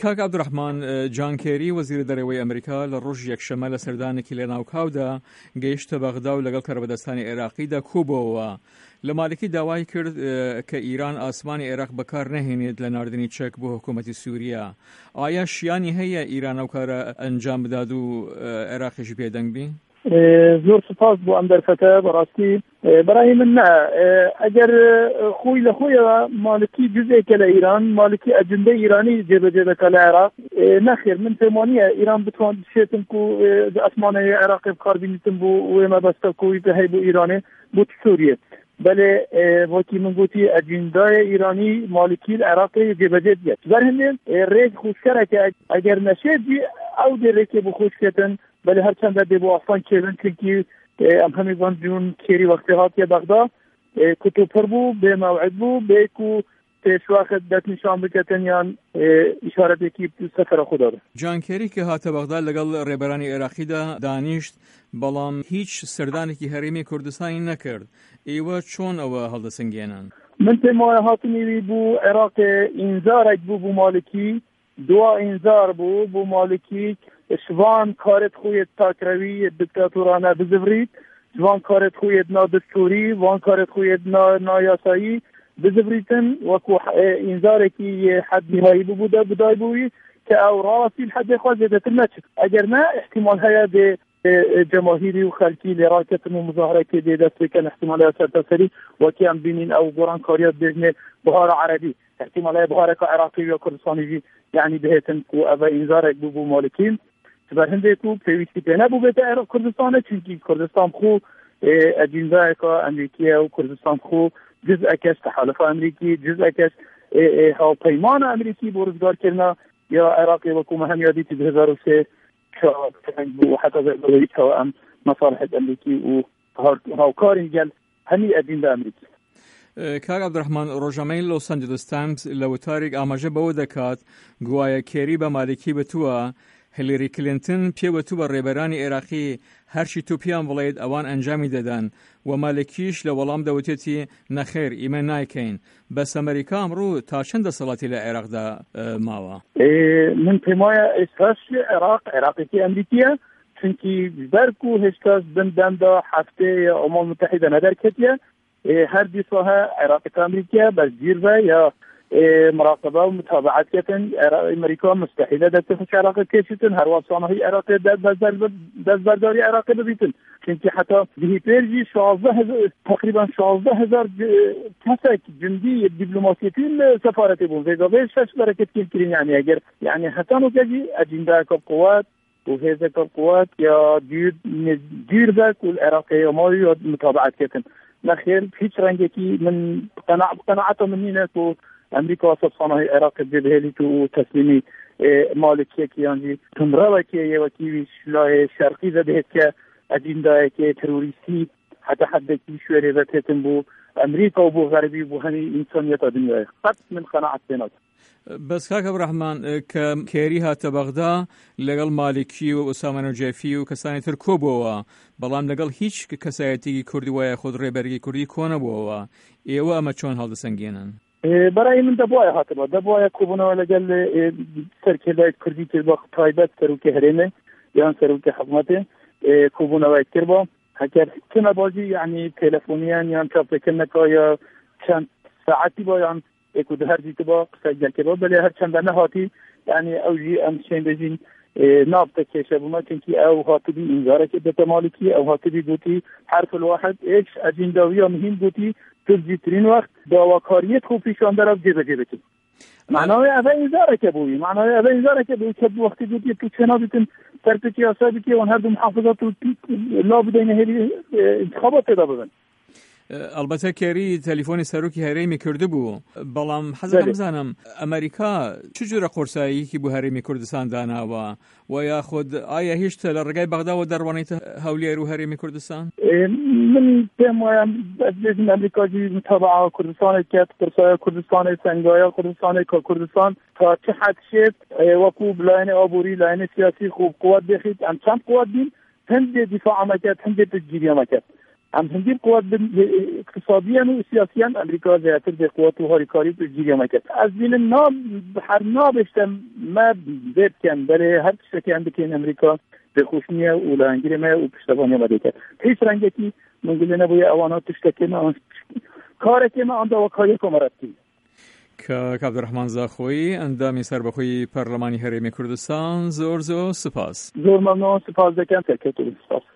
کاک عەبدوڕەحمان، جان کێری وەزیرە دەرەوەی ئەمریکا لە ڕۆژی یەکشەمە لە سەردانێکی لە ناوکاودا گەیشتە بەغدا و لەگەڵ کەرەبەدەستانی عێراقیدا کوبەوە. لە مالکی داوای کرد کە ئیران ئاسمانی عێراق بەکار نەهێنێت لە ناردنی چەک بۆ حکوومەتی سووریا. ئایا شیانی هەیە ئیران ئەو کارە ئەنجام بدات و عێراقیشی پێدەنگ بی؟ زۆر سپاس بۆ ئەم دەرفەتە. بەڕاستی بەڕای من نا ئەگەر خۆی لە خۆیەوە مالکی جزێکە لە ئیران، مالکی ئەجندەی ئیرانی جێبەجێ دەکات لە عێراق، نەخێر من پێم وانییە ئیران بتوان بشێتن و ئەسمانەی عێراقی بکاربینیتن بۆ وێمە بەستە کوی بەهەی بۆ ئیرانێ بۆ سووریە. بەڵێ وەکی من گوتی ئەجندای ئیرانی مالکی عێراقی جێبەجێ دیێت بەرهەمێ ڕێک خوشکەرەکە ئەگەر نەشێتی ئەو دێڕێکێ بۆ خۆشکێتن بەڵێ هەرچەندە دێ بۆ ئافان کێبن کردی ئەم هەمی بانجون کێری وەختی هاتیە بەغدا کتوپڕ بوو بێ مەوعد بوو بێک و پێشواخت دەستنیشان بکەتن یان ئیشارەتێکی سەفەرە خۆدا بێ. جان کێری کە هاتە بەغدا لەگەڵ ڕێبەرانی عێراقیدا دانیشت، بەڵام هیچ سەردانێکی هەرێمی کوردستانی نەکرد. ئێوە چۆن ئەوە هەڵدەسەنگێنن؟ من پێم وایە هاتنیوی بوو عێراق ئینزارێک بوو بۆ مالکی، دوا ئینزار بوو بۆ مالکی شوان کارت خویت تاکروی دیکتاتورانه بزفرید، شوان کارت خویت نادستوری، وان کارت خویت نایاسایی بزفریدن وکو انذاره که حد نهایی بوده بدای بوی که او راستی الحد خواهد زیدتر نچد. اگر نه احتمال هیا ده جماهیری و خلکی لراکتن و مظاهره که ده دست بکن احتمال هیا سرتاسری وکی هم بینین او قرآن کاریات بجنه بهار عربی احتمال هیا بهار که عراقی و کردستانی یعنی بهتن که او انذاره بو مالکین بر هنده کو پیوستی پینه بو بیت عراق کردستانه چونکی کردستان خو اجنده که امریکیه و کردستان خو جزء اکش تحالف امریکی جزء اکش ها پیمان امریکی برزگار کرنا یا عراقی وکو مهم یادی تی 2003 که و حتی زیادی که هم مصالح امریکی و ها کاری گل همی اجنده امریکی. کاک عەبدوڕەحمان، ڕۆژنامەی لۆس ئەنجلس تایمز لە وتارێک ئاماژە بەوە دەکات گوایە کێری بە مالکی بتووە هیلاری کلینتن پێوەتوو بە ڕێبەرانی عێراقی هەرچی تو پیان بڵێیت ئەوان ئەنجامی دەدەن و مالکیش لە وەڵام دەوتێتی نەخێر ئیمە نایکەین. بەس ئەمریکا ئەمڕۆ تا چەند دەسەڵاتی لە عێراقدا ماوە؟ من پێم وایە ئێستاش عێراقێکی ئەمریکیە چونکی بەرک و هێشتاش دەمدا هەفتەیە ئەڵمان متحیدە نەدەرکەتیە هەر دیساها عێراقێکی ئەمریکیە بەشگیر بە یا مراقبه و متابعت کردن. امریکا مستحیل دست عراق کشیدن هر واسانه های عراق دست برداری عراق ببیتن چونکه حتی به پیرجی تقریبا 16,000 کسک جندی دیپلماسیتی سفارت بود وگاوی شش برکت کردن. یعنی اگر یعنی حتی نوکجی اجنده کب قوات و هزه کب قوات یا دیر بک و عراقی اماری متابعت کردن. نخیر هیچ رنگی که من قناعت منینه که امریکا صنایع عراق جبهلی تو تسلیمی مالکیه که یعنی تمرا که یه وکی شلای شرقی زده که اجنده که تروریستی حتی حد کی شوری وتتن بو امریکا و بو غربی بو همین انسانیت دنیای قط من قناعت بینات. بەس کاک عەبدوڕەحمان کە کێری هاتە بەغدا لەگەڵ مالکی و ئوسامە نەجەفی و کەسانی تر کۆبووەوە، بەڵام لەگەڵ هیچ کەسایەتێکی کوردی وایە خۆت ڕێبەرگی کوردی کۆ نەبووەوە. ئێوە ئەمە چۆن هەڵدەسەنگێنن؟ برای من دبوای هاتبا دبوای کوبونا لەگەڵ سەرکردای کوردی کرد بە تایبەت سەرۆکی هەرێمە یان سەرۆکی حکوومەتێ کوبوونەوەی کرد بە هەکەر تنە بازی یعنی تەلەفۆنیان یان چاپەکردنەکە یا چەند ساعتی با یان اكو ده هرجي تبا سجل كبا بل هر چند نهاتي يعني اوجي ام شين بجين نابطه كشبما كنكي او هاتبي انذاره كده مالكي او هاتبي بوتي حرف الواحد ايش اجنداويه مهم بوتي تلجيترين وقت داواكاريت خوب پیشان درب جبه معناه اوه انذاره كبوي معناه اوه انذاره كبوي كد وقت بوتي تو چنابتن ترتكي اصابتي وان هر دو محافظات لا بدين هذه انتخابات تدا ببن. ئەلبەتە کێری تەلیفۆنی سەرۆکی هەرێمی کرده بوو، بەڵام حەزەکەم بزانم ئەمریکا چ جۆرە قورساییەکی بۆ هەرێمی کوردستان داناوە و یاخود ئایا هیچ لە ڕێگای بەغداوە دەڕوانێتە هەولێر و هەرێمی کوردستان؟ من پێم وایە بێژین ئەمریکاجی متابعە کوردستانێک کرد قورسایە کوردستانی سەنگایە کوردستانی کوردستان تا چه حد شێت وەکو بلایەنی ئابووری لایەنی سیاسی خوب قوت بێخیت ئەم چەند قوت بین هەندێ دیفاع ئەمەکرد هەندێ تجگیری ئەمەکرد هم هندی قوت اقتصادی و سیاسی امریکا زیادتر به قوت و هاریکاری به جیگه مکت از این ناب هر نابشتم ما بیت کن برای هر چیزی که اندکین امریکا به خوشنیه و لانگیر ما و پشتوانی ما دیگر پیش رنگتی منگل نبوی اوانات تشتکه ما کاره که ما آندا وکایی کمرتی که عبدالرحمن زاخوی اندامی سربخوی پارلمانی هرمی کردستان زور سپاس زور ممنون سپاس دکن تکتون سپاس